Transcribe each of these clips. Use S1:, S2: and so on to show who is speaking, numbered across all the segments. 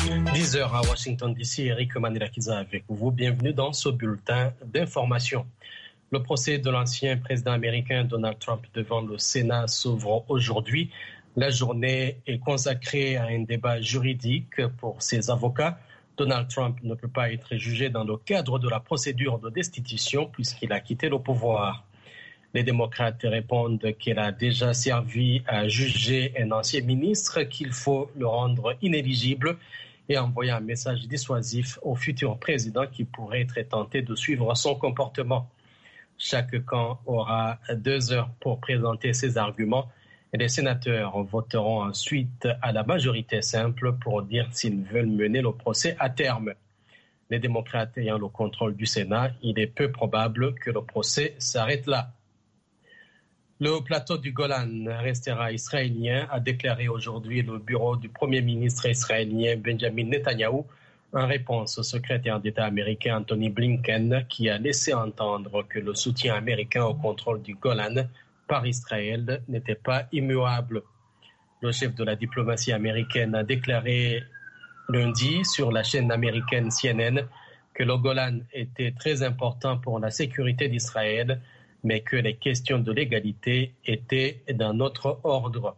S1: 10h à Washington DC, Eric Manirakiza avec vous. Bienvenue dans ce bulletin d'information. Le procès de l'ancien président américain Donald Trump devant le Sénat s'ouvre aujourd'hui. La journée est consacrée à un débat juridique pour ses avocats. Donald Trump ne peut pas être jugé dans le cadre de la procédure de destitution puisqu'il a quitté le pouvoir. Les démocrates répondent qu'il a déjà servi à juger un ancien ministre, qu'il faut le rendre inéligible et envoyer un message dissuasif au futur président qui pourrait être tenté de suivre son comportement. Chaque camp aura 2 heures pour présenter ses arguments et les sénateurs voteront ensuite à la majorité simple pour dire s'ils veulent mener le procès à terme. Les démocrates ayant le contrôle du Sénat, il est peu probable que le procès s'arrête là. Le plateau du Golan restera israélien, a déclaré aujourd'hui le bureau du Premier ministre israélien Benjamin Netanyahou, en réponse au secrétaire d'État américain Anthony Blinken, qui a laissé entendre que le soutien américain au contrôle du Golan par Israël n'était pas immuable. Le chef de la diplomatie américaine a déclaré lundi sur la chaîne américaine CNN que le Golan était très important pour la sécurité d'Israël, mais que les questions de légalité étaient dans notre ordre.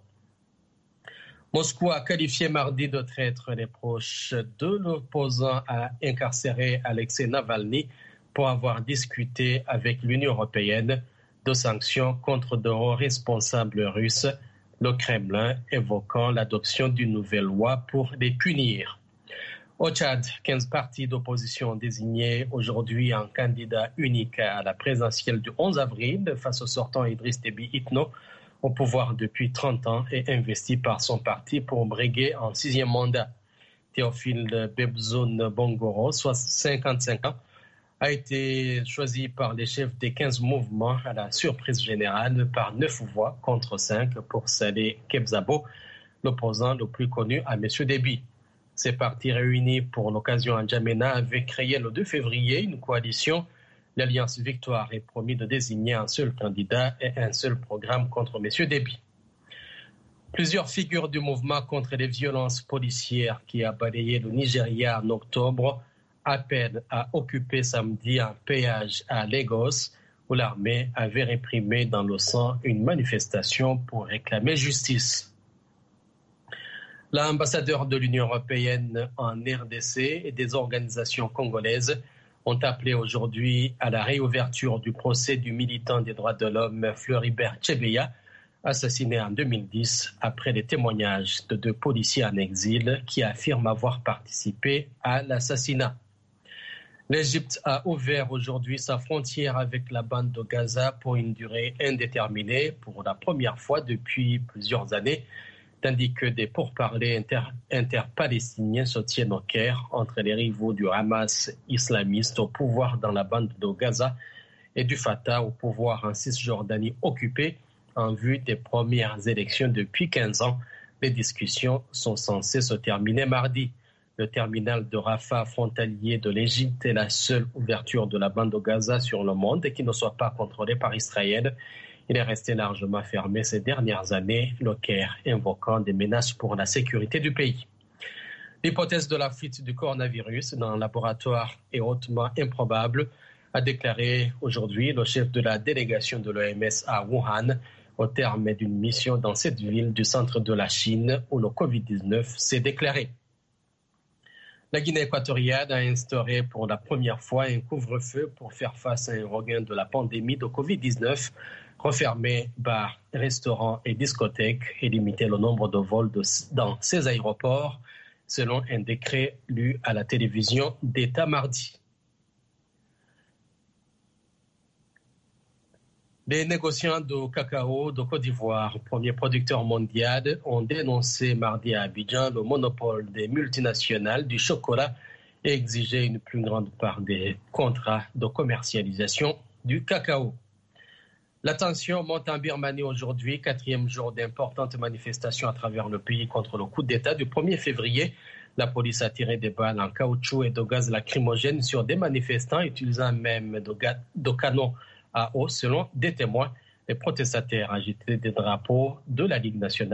S1: Moscou a qualifié mardi de traître les proches de l'opposant à incarcérer Alexei Navalny pour avoir discuté avec l'Union européenne de sanctions contre de hauts responsables russes, le Kremlin évoquant l'adoption d'une nouvelle loi pour les punir. Au Tchad, 15 partis d'opposition désignés aujourd'hui en candidat unique à la présidentielle du 11 avril face au sortant Idriss Déby Itno, au pouvoir depuis 30 ans et investi par son parti pour briguer en 6e mandat. Théophile Bebzoun Bongoro, soit 55 ans, a été choisi par les chefs des 15 mouvements à la surprise générale par 9 voix contre 5 pour Saleh Kebzabo, l'opposant le plus connu à M. Déby. Ces partis réunis pour l'occasion à N'Djamena avaient créé le 2 février une coalition. L'Alliance Victoire est promis de désigner un seul candidat et un seul programme contre M. Déby. Plusieurs figures du mouvement contre les violences policières qui a balayé le Nigeria en octobre appellent à occuper samedi un péage à Lagos où l'armée avait réprimé dans le sang une manifestation pour réclamer justice. L'ambassadeur de l'Union européenne en RDC et des organisations congolaises ont appelé aujourd'hui à la réouverture du procès du militant des droits de l'homme Floribert Chebeya, assassiné en 2010 après les témoignages de 2 policiers en exil qui affirment avoir participé à l'assassinat. L'Égypte a ouvert aujourd'hui sa frontière avec la bande de Gaza pour une durée indéterminée pour la première fois depuis plusieurs années, tandis que des pourparlers interpalestiniens se tiennent au Caire entre les rivaux du Hamas islamiste au pouvoir dans la bande de Gaza et du Fatah au pouvoir en Cisjordanie occupée en vue des premières élections depuis 15 ans. Les discussions sont censées se terminer mardi. Le terminal de Rafah frontalier de l'Égypte est la seule ouverture de la bande de Gaza sur le monde et qui ne soit pas contrôlée par Israël. Il est resté largement fermé ces dernières années, le Caire invoquant des menaces pour la sécurité du pays. L'hypothèse de la fuite du coronavirus dans un laboratoire est hautement improbable, a déclaré aujourd'hui le chef de la délégation de l'OMS à Wuhan, au terme d'une mission dans cette ville du centre de la Chine où le Covid-19 s'est déclaré. La Guinée équatoriale a instauré pour la première fois un couvre-feu pour faire face à un regain de la pandémie de Covid-19, refermer bars, restaurants et discothèques et limiter le nombre de vols dans ces aéroports, selon un décret lu à la télévision d'État mardi. Les négociants de cacao de Côte d'Ivoire, premier producteur mondial, ont dénoncé mardi à Abidjan le monopole des multinationales du chocolat et exigé une plus grande part des contrats de commercialisation du cacao. La tension monte en Birmanie aujourd'hui, 4e jour d'importantes manifestations à travers le pays contre le coup d'État du 1er février. La police a tiré des balles en caoutchouc et de gaz lacrymogène sur des manifestants, utilisant même de canons à eau, selon des témoins. Les protestataires agitaient des drapeaux de la Ligue nationale